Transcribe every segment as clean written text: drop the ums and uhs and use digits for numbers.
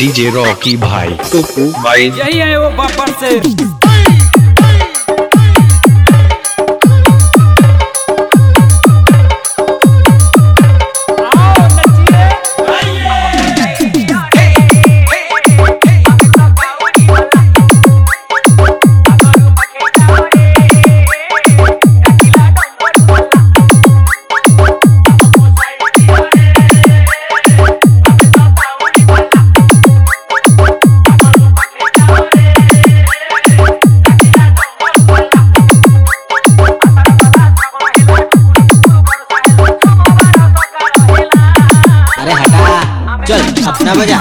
DJ Rocky भाई टुकू भाई यही है वो बब्बर से। चल अपना बजा।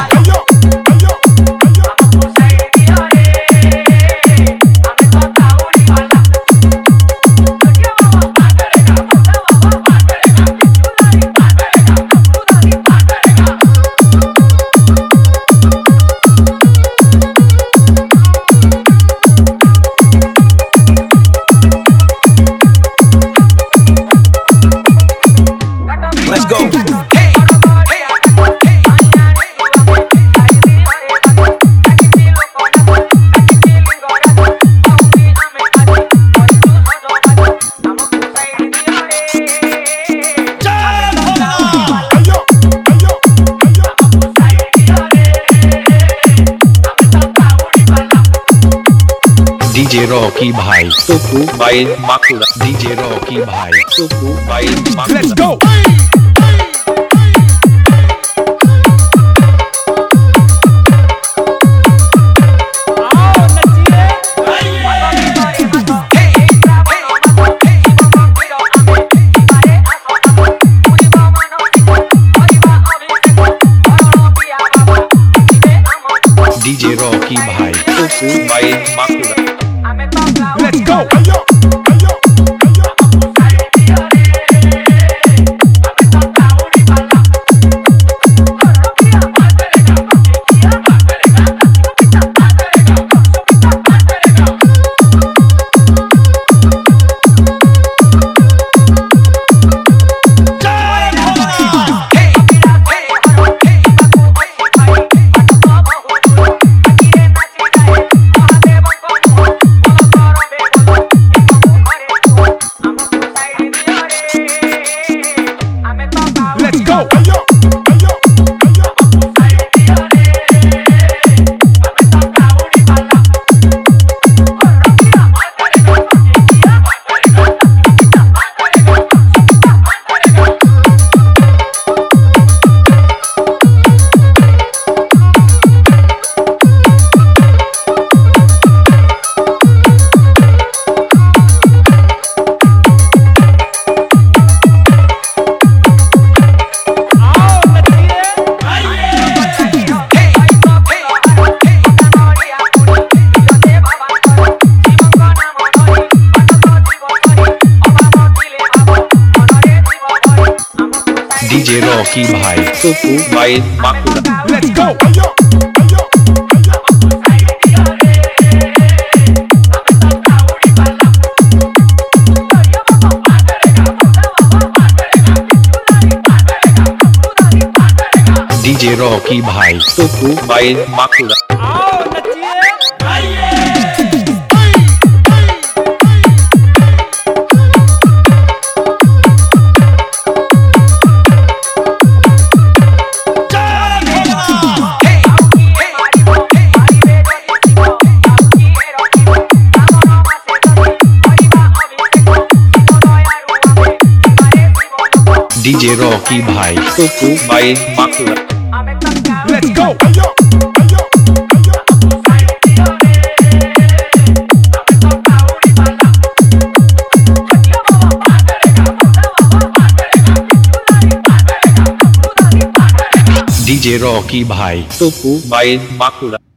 Let's go. डीजे रॉकी भाई टुकू भाई माकुड़ा डीजे रॉकी भाई टुकू भाई माकुड़ा लेट्स गो। डीजे रॉकी भाई टुकू भाई माकुड़ा Let's go. डीजे रॉकी भाई टुकू भाई माकुड़ा लेट्स गो। डीजे रॉकी भाई टुकू भाई माकुड़ा डीजे रॉकी भाई टुकू भाई माकुड़ा लेट्स गो। डीजे रॉकी भाई टुकू भाई माकुड़ा